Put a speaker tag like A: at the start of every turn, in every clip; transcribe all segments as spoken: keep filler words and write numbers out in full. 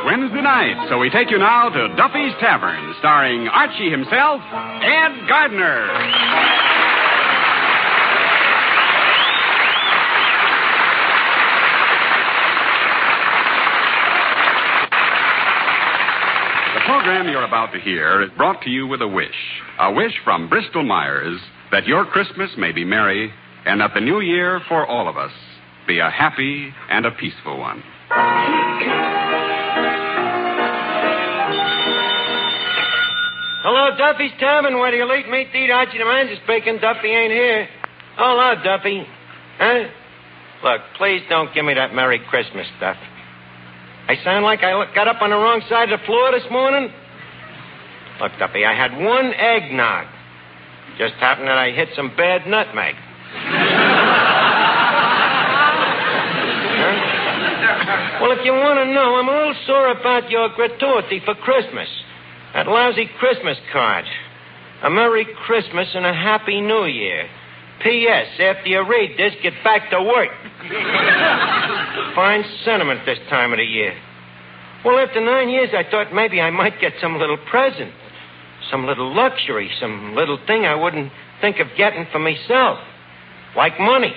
A: Wednesday night, so we take you now to Duffy's Tavern, starring Archie himself, Ed Gardner. The program you're about to hear is brought to you with a wish. A wish from Bristol Myers that your Christmas may be merry and that the new year for all of us be a happy and a peaceful one.
B: Hello, Duffy's Tavern. Where do you eat meat to eat? Archie the manager speaking. Duffy ain't here. Hello, Duffy. Huh? Look, please don't give me that Merry Christmas stuff. I sound like I got up on the wrong side of the floor this morning? Look, Duffy, I had one eggnog. Just happened that I hit some bad nutmeg. Huh? Well, if you want to know, I'm a little sore about your gratuity for Christmas. That lousy Christmas card. A Merry Christmas and a Happy New Year. P S. After you read this, get back to work. Fine sentiment this time of the year. Well, after nine years, I thought maybe I might get some little present. Some little luxury. Some little thing I wouldn't think of getting for myself. Like money.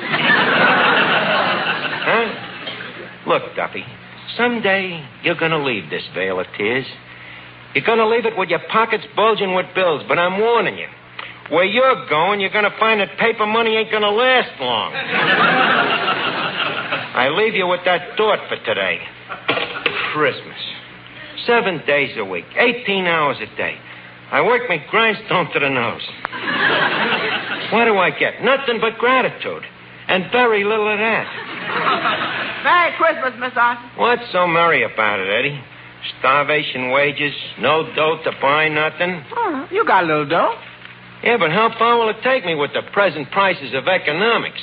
B: Huh? Look, Duffy, someday you're going to leave this vale of tears. You're going to leave it with your pockets bulging with bills, but I'm warning you. Where you're going, you're going to find that paper money ain't going to last long. I leave you with that thought for today. Christmas. Seven days a week, eighteen hours a day. I work my grindstone to the nose. What do I get? Nothing but gratitude. And very little of that.
C: Merry Christmas, Miss Arthur.
B: What's so merry about it, Eddie? Starvation wages, no dough to buy nothing.
C: Oh, you got a little dough.
B: Yeah, but how far will it take me with the present prices of economics?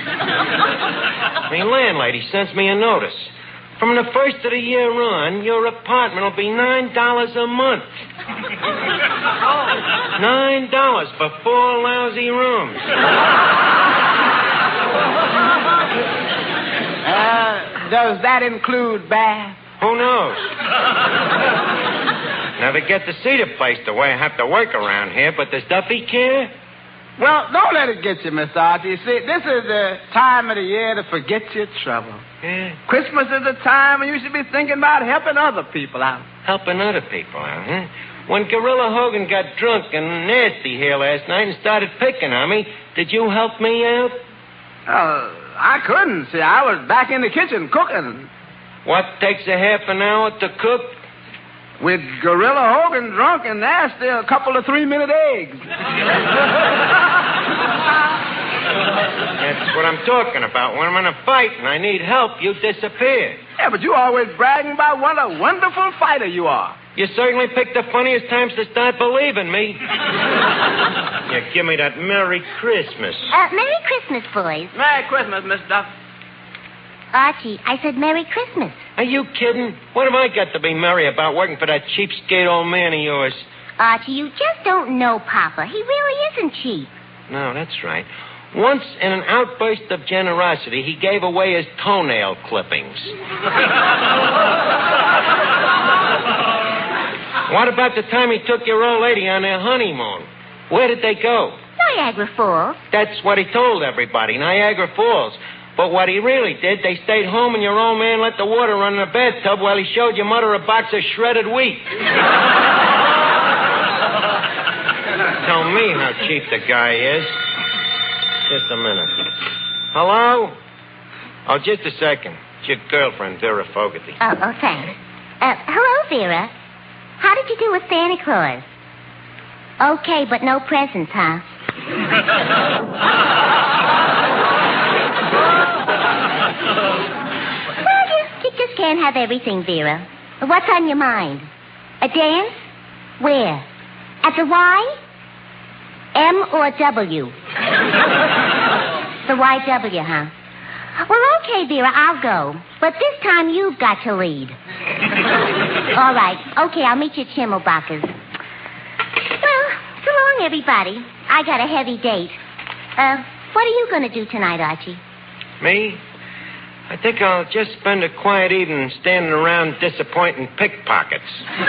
B: My landlady sends me a notice. From the first of the year on, your apartment will be nine dollars a month. Nine dollars for four lousy rooms.
C: Uh, does that include bath?
B: Who knows? Now, to get to see the place the way I have to work around here, but does Duffy care?
C: Well, don't let it get you, Miss Archie. You see, this is the time of the year to forget your trouble.
B: Yeah.
C: Christmas is the time when you should be thinking about helping other people out.
B: Helping other people out, huh? When Gorilla Hogan got drunk and nasty here last night and started picking on me, did you help me out?
C: Uh, I couldn't. See, I was back in the kitchen cooking.
B: What takes a half an hour to cook?
C: With Gorilla Hogan drunk and nasty, a couple of three-minute eggs.
B: That's what I'm talking about. When I'm in a fight and I need help, you disappear.
C: Yeah, but you always bragging about what a wonderful fighter you are.
B: You certainly picked the funniest times to start believing me. Yeah, give me that Merry Christmas.
D: Uh, Merry Christmas, boys.
C: Merry Christmas, Miss Duff.
D: Archie, I said Merry Christmas.
B: Are you kidding? What have I got to be merry about working for that cheapskate old man of yours?
D: Archie, you just don't know Papa. He really isn't cheap.
B: No, that's right. Once, in an outburst of generosity, he gave away his toenail clippings. What about the time he took your old lady on their honeymoon? Where did they go?
D: Niagara Falls.
B: That's what he told everybody, Niagara Falls. But what he really did, they stayed home and your old man let the water run in the bathtub while he showed your mother a box of shredded wheat. Tell me how cheap the guy is. Just a minute. Hello? Oh, just a second. It's your girlfriend, Vera Fogarty.
D: Oh, oh, thanks. Uh, hello, Vera. How did you do with Santa Claus? Okay, but no presents, huh? Well, you, you just can't have everything, Vera. What's on your mind? A dance? Where? At the Y? M or W? The Y W, huh? Well, okay, Vera, I'll go. But this time you've got to lead. All right. Okay, I'll meet you at Schimmelbacher's. Well, so long, everybody. I got a heavy date. Uh, what are you going to do tonight, Archie?
B: Me? I think I'll just spend a quiet evening standing around disappointing pickpockets.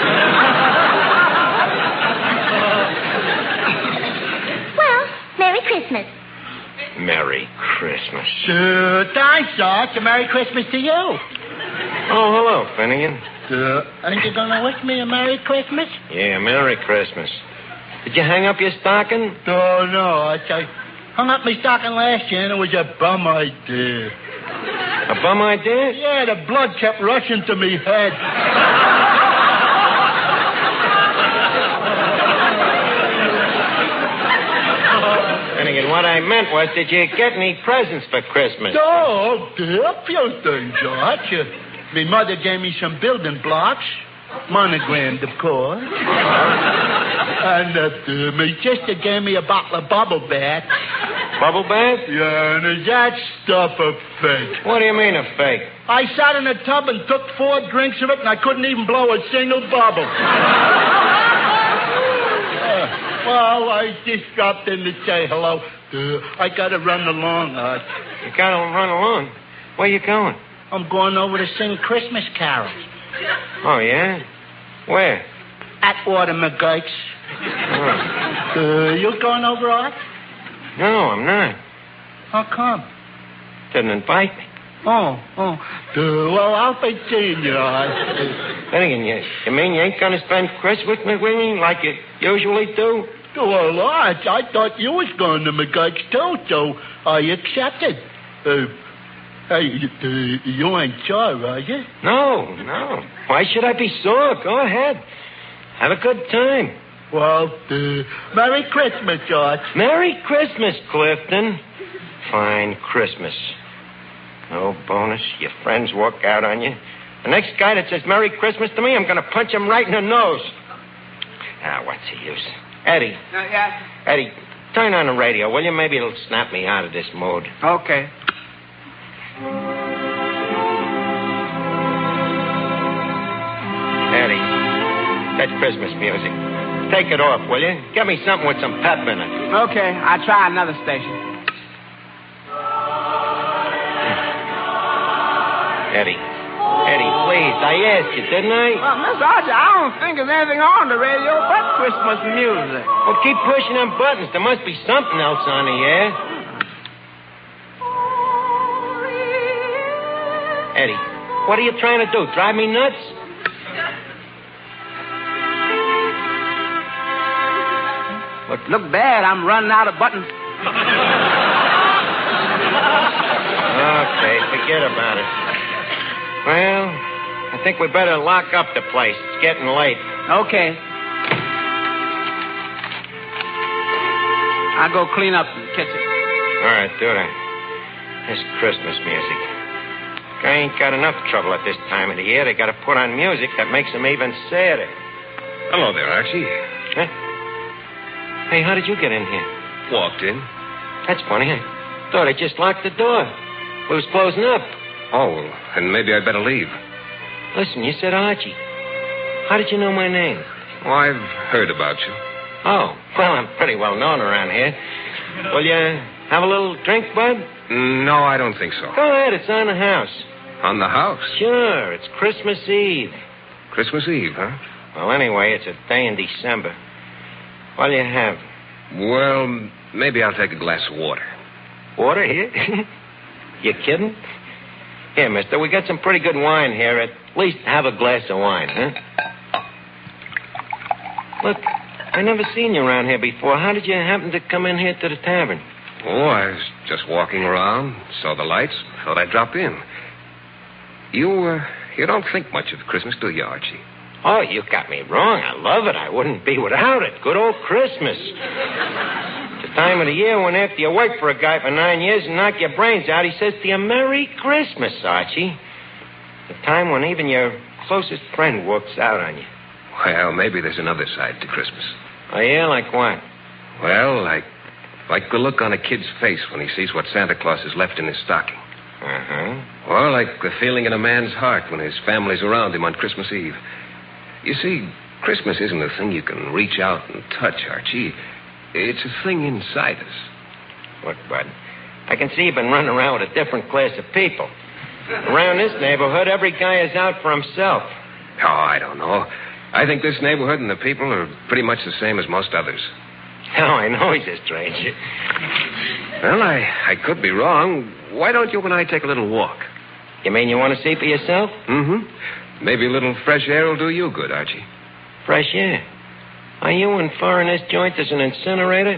D: Well, Merry Christmas.
B: Merry Christmas.
E: Uh, thanks, Arch. A Merry Christmas to you.
B: Oh, hello, Finnegan.
E: Uh, aren't you going to wish me a Merry Christmas?
B: Yeah, Merry Christmas. Did you hang up your stocking?
E: Oh, no, Arch. I hung up my stocking last year, and it was a bum idea.
B: A bum idea?
E: Yeah, the blood kept rushing to me head.
B: Finnegan, what I meant was, did you get any presents for Christmas?
E: Oh, a few things, Arch. Uh, my mother gave me some building blocks, monogrammed, of course. And uh, uh, my sister gave me a bottle of bubble bath.
B: Bubble bath?
E: Yeah, and is that stuff a fake?
B: What do you mean a fake?
E: I sat in a tub and took four drinks of it, and I couldn't even blow a single bubble. uh, well, I just dropped in to say hello. Uh, I got to run along, Arch.
B: You got to run along? Where you going?
E: I'm going over to sing Christmas carols.
B: Oh, yeah? Where?
E: At Water McGurk's.
B: Oh.
E: Uh, you going over, Arch?
B: No, I'm not.
E: How come?
B: Didn't invite me.
E: Oh, oh. Uh, well, I'll be seeing you, Arch.
B: Finnegan, you, you mean you ain't going to spend Christmas with me like you usually do?
E: Well, Arch, I thought you was going to McGurk's, too, so I accepted. Uh, hey, uh, you ain't sore, are you?
B: No, no. Why should I be sore? Go ahead. Have a good time.
E: Well, uh, Merry Christmas, George.
B: Merry Christmas, Clifton. Fine Christmas. No bonus. Your friends walk out on you. The next guy that says Merry Christmas to me, I'm going to punch him right in the nose. Ah, what's the use? Eddie.
C: Uh, yeah?
B: Eddie, turn on the radio, will you? Maybe it'll snap me out of this mood.
C: Okay.
B: Eddie, that Christmas music. Take it off, will you? Get me something with some pep in it.
C: Okay, I'll try another station.
B: Eddie. Eddie, please. I asked you, didn't I?
C: Well, Miss Archie, I don't think there's anything on the radio but Christmas music.
B: Well, keep pushing them buttons. There must be something else on the air. Eddie, what are you trying to do? Drive me nuts?
C: Look, look bad. I'm running out of buttons.
B: Okay, forget about it. Well, I think we better lock up the place. It's getting late.
C: Okay. I'll go clean up the kitchen.
B: All right, do that. This Christmas music. Guy ain't got enough trouble at this time of the year. They got to put on music that makes them even sadder.
F: Hello there, Archie.
B: Huh? Hey, how did you get in here?
F: Walked in.
B: That's funny. I thought I just locked the door. We was closing up.
F: Oh, and maybe I'd better leave.
B: Listen, you said Archie. How did you know my name?
F: Oh, I've heard about you.
B: Oh, well, I'm pretty well known around here. Will you have a little drink, Bud?
F: No, I don't think so.
B: Go ahead, it's on the house.
F: On the house?
B: Sure, it's Christmas Eve.
F: Christmas Eve, huh?
B: Well, anyway, it's a day in December. What'll you have?
F: Well, maybe I'll take a glass of water.
B: Water here? You kidding? Here, mister, we got some pretty good wine here. At least have a glass of wine, huh? Look, I never seen you around here before. How did you happen to come in here to the tavern?
F: Oh, I was just walking around, saw the lights, thought I'd drop in. You, uh, you don't think much of Christmas, do you, Archie?
B: Oh, you got me wrong. I love it. I wouldn't be without it. Good old Christmas. It's the time of the year when after you work for a guy for nine years and knock your brains out, he says to you, Merry Christmas, Archie. The time when even your closest friend walks out on you.
F: Well, maybe there's another side to Christmas.
B: Oh, yeah? Like what?
F: Well, like, like the look on a kid's face when he sees what Santa Claus has left in his stocking.
B: Uh-huh.
F: Or like the feeling in a man's heart when his family's around him on Christmas Eve. You see, Christmas isn't a thing you can reach out and touch, Archie. It's a thing inside us.
B: Look, Bud, I can see you've been running around with a different class of people. Around this neighborhood, every guy is out for himself.
F: Oh, I don't know. I think this neighborhood and the people are pretty much the same as most others.
B: Oh, I know he's a stranger.
F: Well, I, I could be wrong. Why don't you and I take a little walk?
B: You mean you want to see for yourself?
F: Mm-hmm. Maybe a little fresh air will do you good, Archie.
B: Fresh air? Are you in far in this joint as an incinerator?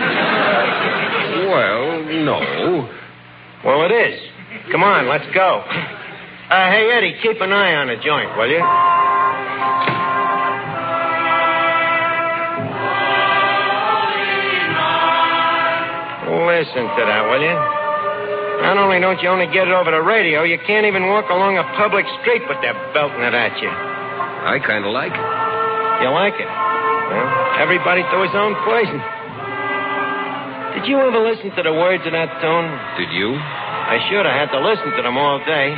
F: Well, no.
B: Well, it is. Come on, let's go. Uh, hey, Eddie, keep an eye on the joint, will you? Listen to that, will you? Not only don't you only get it over the radio, you can't even walk along a public street but they're belting it at you.
F: I kind of like it.
B: You like it? Well, everybody to his own poison. Did you ever listen to the words of that tune?
F: Did you?
B: I should. I had to listen to them all day.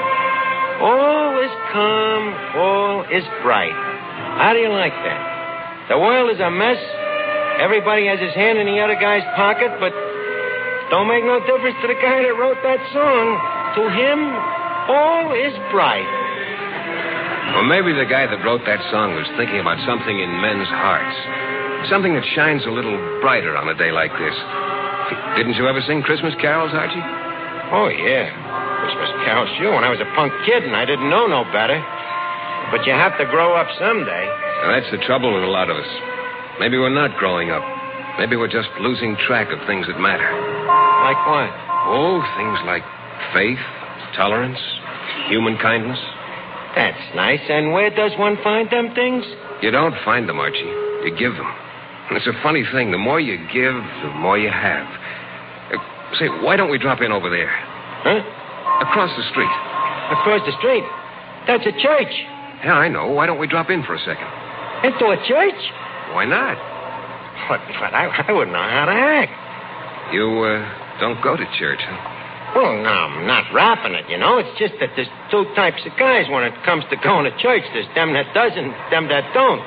B: All is calm, all is bright. How do you like that? The world is a mess. Everybody has his hand in the other guy's pocket, but don't make no difference to the guy that wrote that song. To him, all is bright.
F: Well, maybe the guy that wrote that song was thinking about something in men's hearts. Something that shines a little brighter on a day like this. Didn't you ever sing Christmas carols, Archie?
B: Oh, yeah. Christmas carols, sure, when I was a punk kid and I didn't know no better. But you have to grow up someday.
F: Now, that's the trouble with a lot of us. Maybe we're not growing up. Maybe we're just losing track of things that matter.
B: Like what?
F: Oh, things like faith, tolerance, human kindness.
B: That's nice. And where does one find them things?
F: You don't find them, Archie. You give them. And it's a funny thing. The more you give, the more you have. Uh, say, why don't we drop in over there?
B: Huh?
F: Across the street.
B: Across the street? That's a church.
F: Yeah, I know. Why don't we drop in for a second?
B: Into a church?
F: Why not?
B: But, but I, I wouldn't know how to act.
F: You, uh, don't go to church, huh?
B: Well, no, I'm not rapping it, you know. It's just that there's two types of guys when it comes to going to church. There's them that does and them that don't.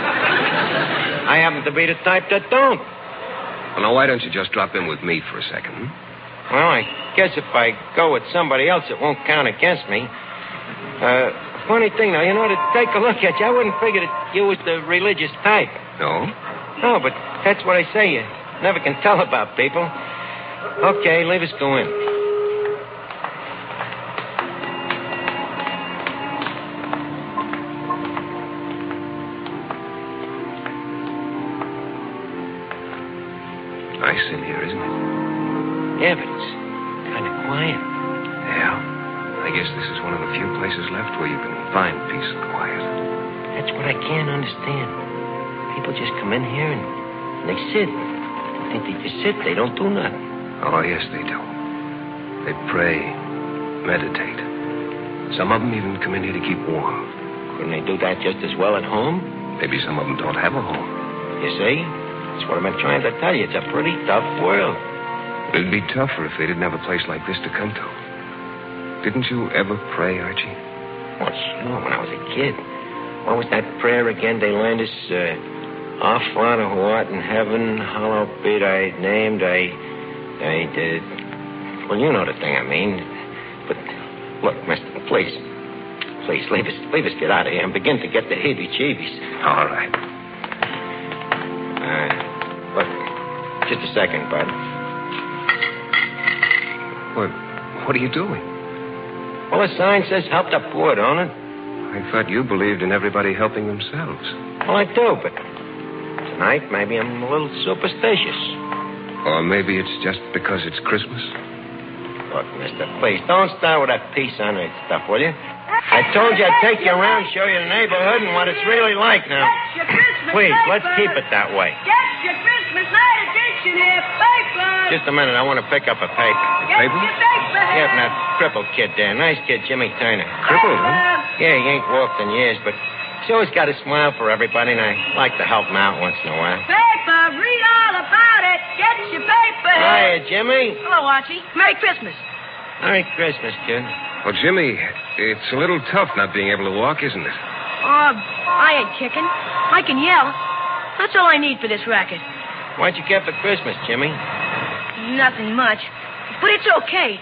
B: I happen to be the type that don't.
F: Well, now, why don't you just drop in with me for a second? Hmm?
B: Well, I guess if I go with somebody else, it won't count against me. Uh, funny thing, now, you know, to take a look at you, I wouldn't figure that you was the religious type.
F: No?
B: No, but that's what I say. You never can tell about people. Okay, leave us go in.
F: Nice in here, isn't it?
B: Yeah, but it's kind of quiet.
F: Yeah. I guess this is one of the few places left where you can find peace and quiet.
B: That's what I can't understand. People just come in here and, and they sit. They think they just sit. They don't do nothing.
F: Oh, yes, they do. They pray, meditate. Some of them even come in here to keep warm.
B: Couldn't they do that just as well at home?
F: Maybe some of them don't have a home.
B: You see? That's what I've been trying to tell you. It's a pretty tough world.
F: It'd be tougher if they didn't have a place like this to come to. Didn't you ever pray, Archie?
B: Well, sure, when I was a kid. What was that prayer again they learned us? Uh, Our Father who art in heaven, hallowed be thy name, thy... thy... Uh, well, you know the thing I mean. But, look, mister, please. Please, leave us, leave us get out of here and begin to get the heebie-jeebies.
F: All right.
B: Uh, look, just a second, bud.
F: What, what are you doing?
B: Well, the sign says help the poor, don't it?
F: I thought you believed in everybody helping themselves.
B: Well, I do, but tonight maybe I'm a little superstitious.
F: Or maybe it's just because it's Christmas.
B: Look, mister, please, don't start with that peace on it stuff, will you? I told you I'd take you around, show you the neighborhood and what it's really like now. Please, let's keep it that way.
G: Get your Christmas night edition here, paper.
B: Just a minute, I want to pick up a paper.
G: Get
F: paper?
G: your paper
B: Yeah,
G: here.
B: from that crippled kid there. Nice kid, Jimmy Turner.
F: Crippled, huh?
B: Yeah, he ain't walked in years, but he's always got a smile for everybody, and I like to help him out once in a while.
G: Paper, read all about it. Get your paper here.
B: Hiya, Jimmy.
G: Hello, Archie. Merry Christmas.
B: Merry Christmas, kid.
F: Well, Jimmy, it's a little tough not being able to walk, isn't it?
G: Oh, I ain't kicking. I can yell. That's all I need for this racket.
B: What'd you get for Christmas, Jimmy?
G: Nothing much. But it's okay.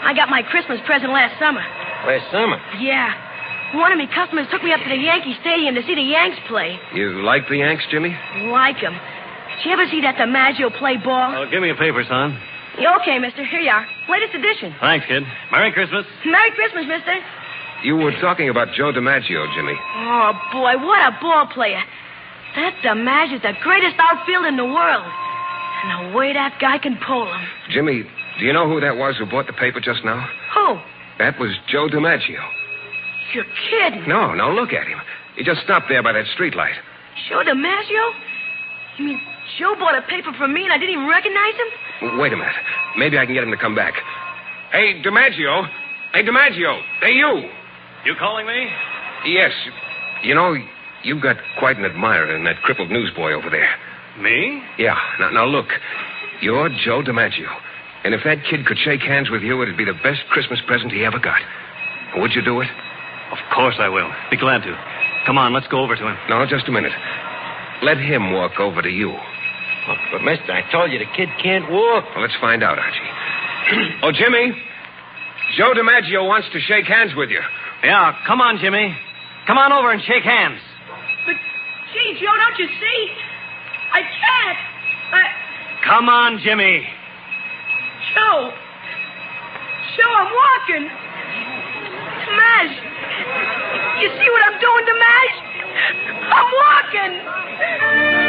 G: I got my Christmas present last summer.
B: Last summer?
G: Yeah. One of me customers took me up to the Yankee Stadium to see the Yanks play.
F: You like the Yanks, Jimmy?
G: Like 'em. Did you ever see that DiMaggio play ball?
H: Oh, give me a paper, son.
G: Okay, mister. Here you are. Latest edition.
H: Thanks, kid. Merry Christmas.
G: Merry Christmas, mister.
F: You were talking about Joe DiMaggio, Jimmy.
G: Oh, boy, what a ball player. That DiMaggio's the greatest outfielder in the world. And the way that guy can pull him.
F: Jimmy, do you know who that was who bought the paper just now?
G: Who?
F: That was Joe DiMaggio.
G: You're kidding.
F: No, no, look at him. He just stopped there by that streetlight.
G: Joe DiMaggio? You mean Joe bought a paper from me and I didn't even recognize him?
F: Wait a minute. Maybe I can get him to come back. Hey, DiMaggio. Hey, DiMaggio. Hey, you.
H: You calling me?
F: Yes. You know, you've got quite an admirer in that crippled newsboy over there.
H: Me?
F: Yeah. Now, now look. You're Joe DiMaggio. And if that kid could shake hands with you, it'd be the best Christmas present he ever got. Would you do it?
H: Of course I will. Be glad to. Come on, let's go over to him.
F: No, just a minute. Let him walk over to you.
B: Oh, but, mister, I told you the kid can't walk.
F: Well, let's find out, Archie. Oh, Jimmy. Joe DiMaggio wants to shake hands with you.
H: Yeah, come on, Jimmy. Come on over and shake hands.
G: But, gee, Joe, don't you see? I can't. I...
H: Come on, Jimmy.
G: Joe. Joe, I'm walking. Smash. You see what I'm doing, Dimash? I'm walking.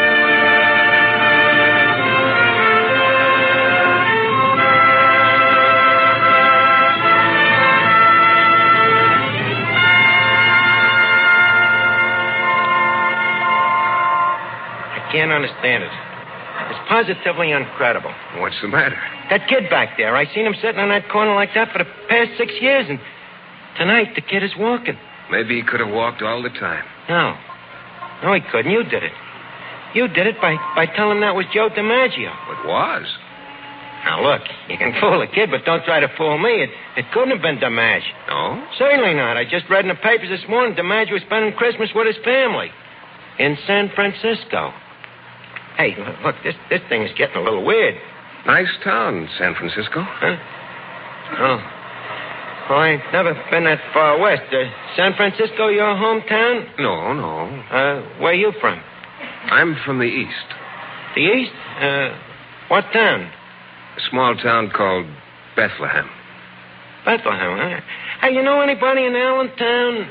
B: I can't understand it. It's positively incredible.
F: What's the matter?
B: That kid back there, I seen him sitting on that corner like that for the past six years, and tonight the kid is walking.
F: Maybe he could have walked all the time.
B: No. No, he couldn't. You did it. You did it by, by telling him that was Joe DiMaggio.
F: It was.
B: Now, look, you can fool a kid, but don't try to fool me. It, it couldn't have been DiMaggio.
F: No?
B: Certainly not. I just read in the papers this morning DiMaggio was spending Christmas with his family in San Francisco. Hey, look, this, this thing is getting a little weird.
F: Nice town, San Francisco.
B: Huh? Oh. Well, I ain't never been that far west. Uh, San Francisco your hometown?
F: No, no.
B: Uh, where you from?
F: I'm from the east.
B: The east? Uh, what town?
F: A small town called Bethlehem.
B: Bethlehem, huh? Hey, you know anybody in Allentown?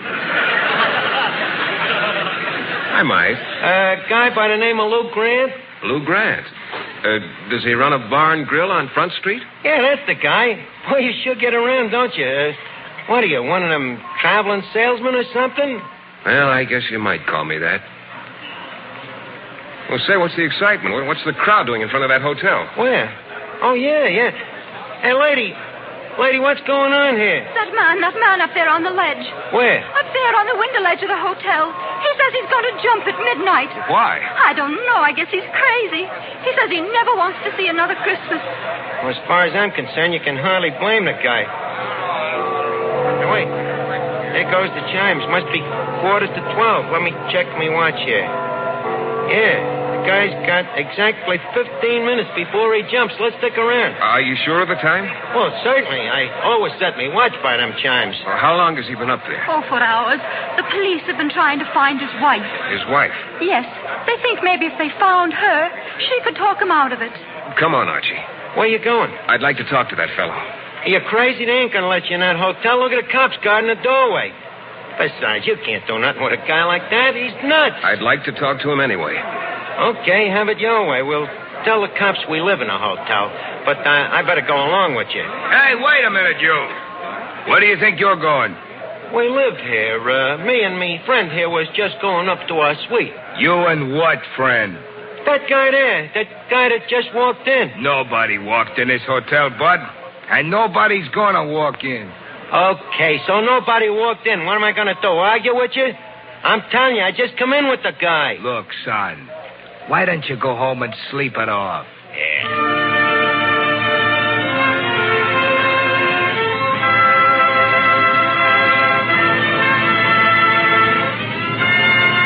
F: I might.
B: A uh, guy by the name of Lou Grant?
F: Lou Grant. Uh, does he run a bar and grill on Front Street?
B: Yeah, that's the guy. Boy, you sure get around, don't you? Uh, what are you, one of them traveling salesmen or something?
F: Well, I guess you might call me that. Well, say, what's the excitement? What's the crowd doing in front of that hotel?
B: Where? Oh, yeah, yeah. Hey, lady. Lady, what's going on here?
I: That man, that man up there on the ledge.
B: Where?
I: Up there on the window ledge of the hotel. He says he's going to jump at midnight.
F: Why?
I: I don't know. I guess he's crazy. He says he never wants to see another Christmas.
B: Well, as far as I'm concerned, you can hardly blame the guy. Now, wait. There goes the chimes. Must be quarters to twelve. Let me check my watch here. Yeah. The guy's got exactly fifteen minutes before he jumps. Let's stick around.
F: Are you sure of the time?
B: Well, certainly. I always set me watch by them chimes.
F: Well, how long has he been up there?
I: Oh, for hours. The police have been trying to find his wife.
F: His wife?
I: Yes. They think maybe if they found her, she could talk him out of it.
F: Come on, Archie.
B: Where you going?
F: I'd like to talk to that fellow.
B: Are you crazy? They ain't going to let you in that hotel. Look at the cops guarding the doorway. Besides, you can't do nothing with a guy like that. He's nuts.
F: I'd like to talk to him anyway.
B: Okay, have it your way. We'll tell the cops we live in a hotel, but uh, I better go along with you.
J: Hey, wait a minute, you. Where do you think you're going?
B: We live here. Uh, me and me friend here was just going up to our suite.
J: You and what, friend?
B: That guy there. That guy that just walked in.
J: Nobody walked in this hotel, Bud. And nobody's gonna walk in.
B: Okay, so nobody walked in. What am I gonna do, argue with you? I'm telling you, I just come in with the guy.
J: Look, son, why don't you go home and sleep it off? Yeah.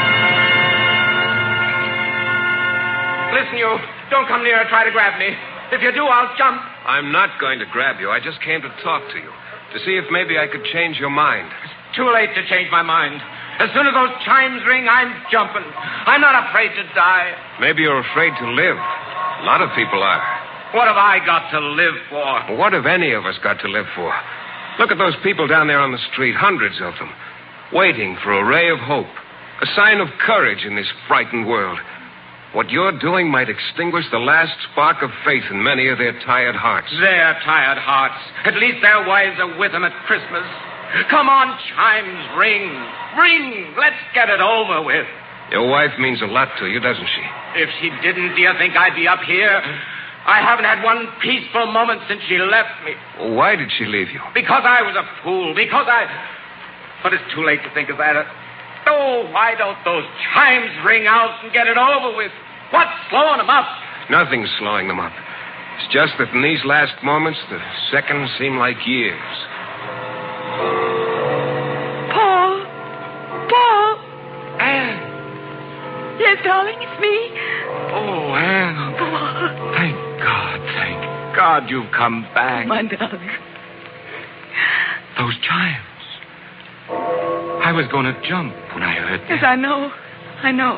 K: Listen, you. Don't come near or try to grab me. If you do, I'll jump.
F: I'm not going to grab you. I just came to talk to you, to see if maybe I could change your mind.
K: It's too late to change my mind. As soon as those chimes ring, I'm jumping. I'm not afraid to die.
F: Maybe you're afraid to live. A lot of people are.
K: What have I got to live for?
F: What have any of us got to live for? Look at those people down there on the street, hundreds of them, waiting for a ray of hope, a sign of courage in this frightened world. What you're doing might extinguish the last spark of faith in many of their tired hearts.
K: Their tired hearts. At least their wives are with them at Christmas. Come on, chimes, ring. Ring. Let's get it over with.
F: Your wife means a lot to you, doesn't she?
K: If she didn't, do you think I'd be up here? I haven't had one peaceful moment since she left me.
F: Well, why did she leave you?
K: Because I was a fool. Because I... But it's too late to think of that. Oh, why don't those chimes ring out and get it over with? What's slowing them up?
F: Nothing's slowing them up. It's just that in these last moments, the seconds seem like years.
I: Paul. Paul.
K: Anne.
I: Yes, darling, it's me.
K: Oh, Anne.
I: Paul.
K: Thank God, thank God you've come back.
I: My darling.
K: Those chimes. I was going to jump when I heard that.
I: Yes, I know. I know.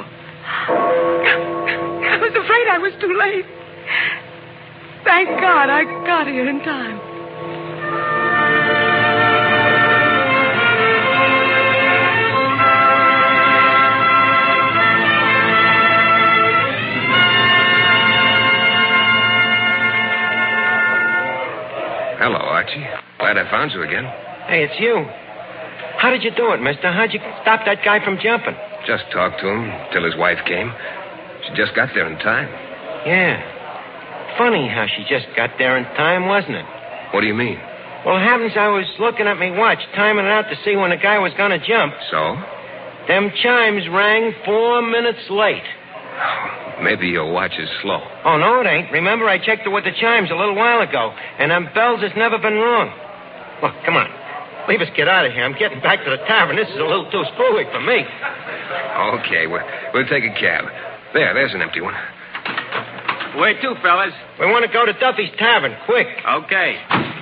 I: I was afraid I was too late. Thank God I got here in time.
F: Hello, Archie. Glad I found you again.
B: Hey, it's you. How did you do it, mister? How'd you stop that guy from jumping?
F: Just talked to him till his wife came. She just got there in time.
B: Yeah. Funny how she just got there in time, wasn't it?
F: What do you mean?
B: Well, happens I was looking at me watch, timing it out to see when the guy was going to jump.
F: So?
B: Them chimes rang four minutes late.
F: Maybe your watch is slow.
B: Oh, no, it ain't. Remember, I checked it with the chimes a little while ago, and them bells has never been wrong. Look, come on. Leave us get out of here. I'm getting back to the tavern. This is a little too spooky for me.
F: Okay, we'll, we'll take a cab. There, there's an empty one.
K: Where to, fellas?
B: We want to go to Duffy's Tavern, quick.
K: Okay.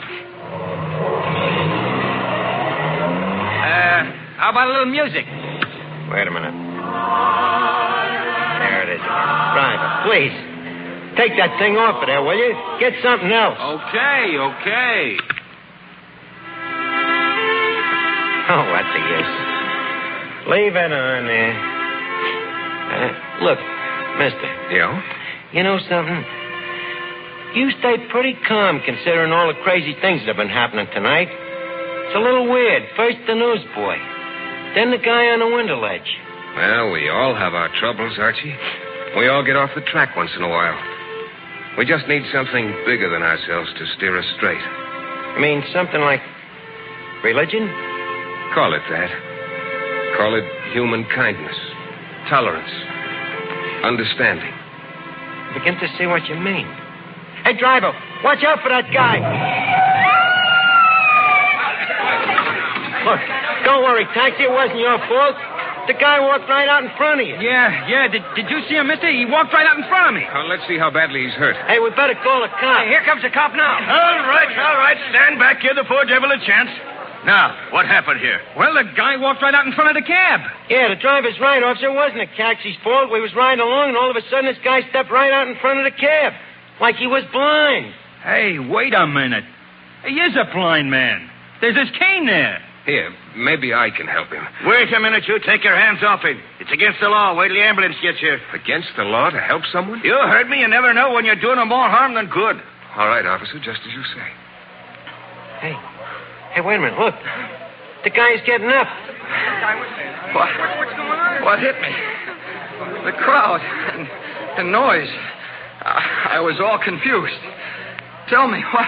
K: Uh, how about a little music?
B: Wait a minute. There it is. Driver, please. Take that thing off of there, will you? Get something else.
K: Okay, okay.
B: Oh, what the use? Leave it on there. Uh, look, mister.
F: Yeah?
B: You know something? You stay pretty calm considering all the crazy things that have been happening tonight. It's a little weird. First the newsboy, then the guy on the window ledge.
F: Well, we all have our troubles, Archie. We all get off the track once in a while. We just need something bigger than ourselves to steer us straight.
B: I mean, something like religion?
F: Call it that. Call it human kindness, tolerance, understanding.
B: Begin to see what you mean. Hey, driver, watch out for that guy. Look, don't worry, taxi. It wasn't your fault. The guy walked right out in front of you.
C: Yeah, yeah. Did, did you see him, mister? He walked right out in front of me.
F: Well, let's see how badly he's hurt.
B: Hey, we better call a cop.
C: Hey, here comes the cop now.
E: All right, all right. Stand back. Give the poor devil a chance. Now, what happened here?
C: Well, the guy walked right out in front of the cab.
B: Yeah, the driver's right, officer. It wasn't a taxi's fault. We was riding along, and all of a sudden this guy stepped right out in front of the cab. Like he was blind.
C: Hey, wait a minute. He is a blind man. There's his cane there.
F: Here, maybe I can help him.
E: Wait a minute, you. Take your hands off him. It's against the law. Wait till the ambulance gets here.
F: Against the law to help someone?
E: You heard me. You never know when you're doing them more harm than good.
F: All right, officer, just as you say.
B: Hey, hey, wait a minute. Look. The guy's getting up.
L: What? What hit me? The crowd and the noise. I, I was all confused. Tell me, what?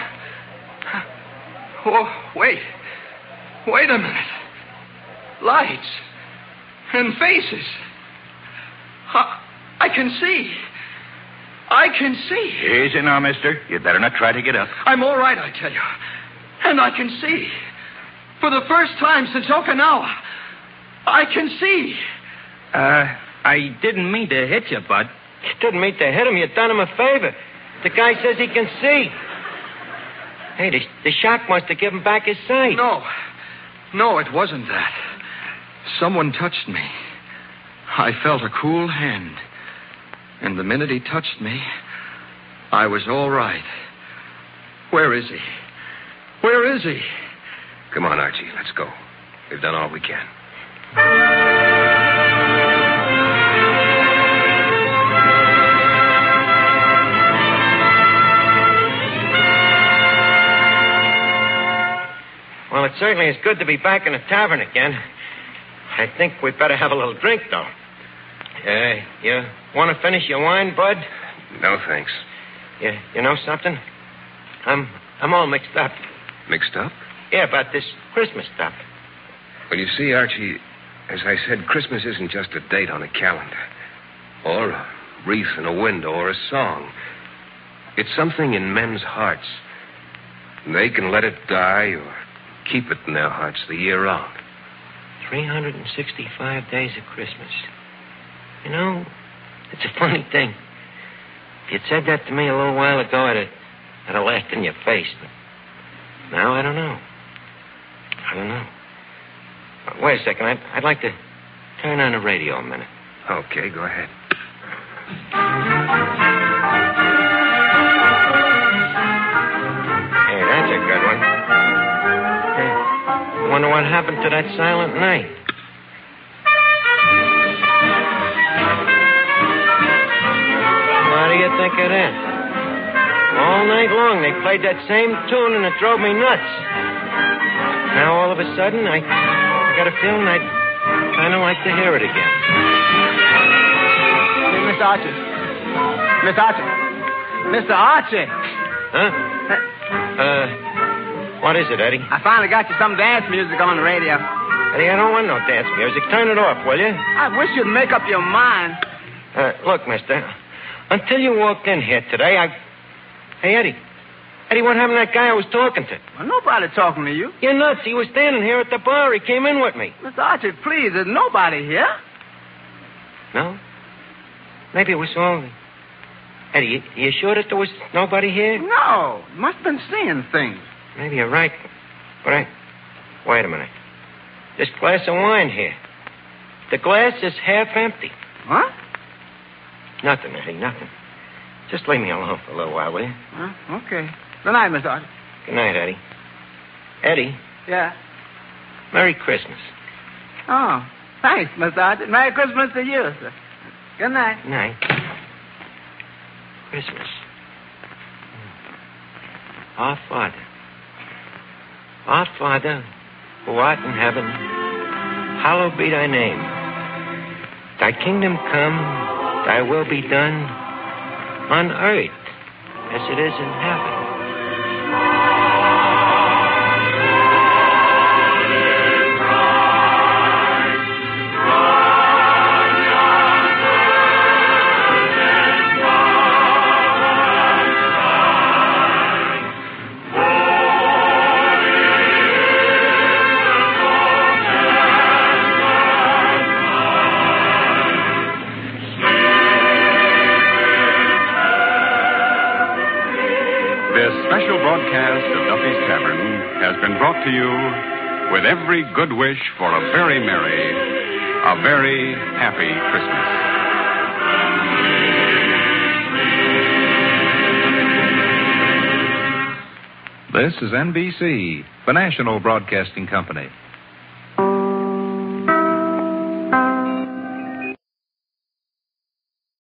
L: Oh, wait. Wait a minute. Lights and faces. I, I can see. I can see.
E: Easy now, mister. You'd better not try to get up.
L: I'm all right, I tell you. And I can see. For the first time since Okinawa, I can see.
C: Uh, I didn't mean to hit you, Bud.
B: You didn't mean to hit him. You done him a favor. The guy says he can see. Hey, the, the shock must have given back his sight.
L: No. No, it wasn't that. Someone touched me. I felt a cool hand. And the minute he touched me, I was all right. Where is he? Where is he?
F: Come on, Archie. Let's go. We've done all we can.
B: Well, it certainly is good to be back in the tavern again. I think we'd better have a little drink, though. Uh, you want to finish your wine, Bud?
F: No, thanks.
B: You, you know something? I'm I'm all mixed up.
F: Mixed up?
B: Yeah, about this Christmas stuff.
F: Well, you see, Archie, as I said, Christmas isn't just a date on a calendar. Or a wreath in a window or a song. It's something in men's hearts. They can let it die or keep it in their hearts the year round.
B: three hundred sixty-five days of Christmas. You know, it's a funny thing. If you'd said that to me a little while ago, I'd have, I'd have laughed in your face. But now I don't know. I don't know. Uh, wait a second. I'd, I'd like to turn on the radio a minute.
F: Okay, go ahead.
B: Hey, that's a good one. Hey, I wonder what happened to that silent night. What do you think of that? All night long they played that same tune and it drove me nuts. Now all of a sudden I, I got a feeling I'd kind of like to hear it again.
C: Hey, Mister Archie. Mister Archie. Mister Archie.
B: Huh? Uh, what is it, Eddie?
C: I finally got you some dance music on the radio.
B: Eddie, I don't want no dance music. Turn it off, will you?
C: I wish you'd make up your mind.
B: Uh, look, mister, until you walked in here today, I... Hey, Eddie. Eddie, what happened to that guy I was talking to?
C: Well, nobody talking to you.
B: You're nuts. He was standing here at the bar. He came in with me.
C: Mister Archie, please, there's nobody here.
B: No? Maybe it was all... Eddie, you, you sure that there was nobody here?
C: No. Must have been seeing things.
B: Maybe you're right. But I... Wait a minute. This glass of wine here. The glass is half empty.
C: What?
B: Nothing, Eddie, nothing. Just leave me alone for a little while, will you?
C: Huh? Okay. Good night, Mister Archie.
B: Good night, Eddie. Eddie.
C: Yeah?
B: Merry Christmas.
C: Oh, thanks, Mister Archie. Merry Christmas to you, sir. Good night.
B: Good night. Christmas. Our Father. Our Father, who art in heaven, hallowed be thy name. Thy kingdom come, thy will be done, on earth as it is in heaven.
A: Special broadcast of Duffy's Tavern has been brought to you with every good wish for a very merry, a very happy Christmas.
M: This is N B C, the national broadcasting company.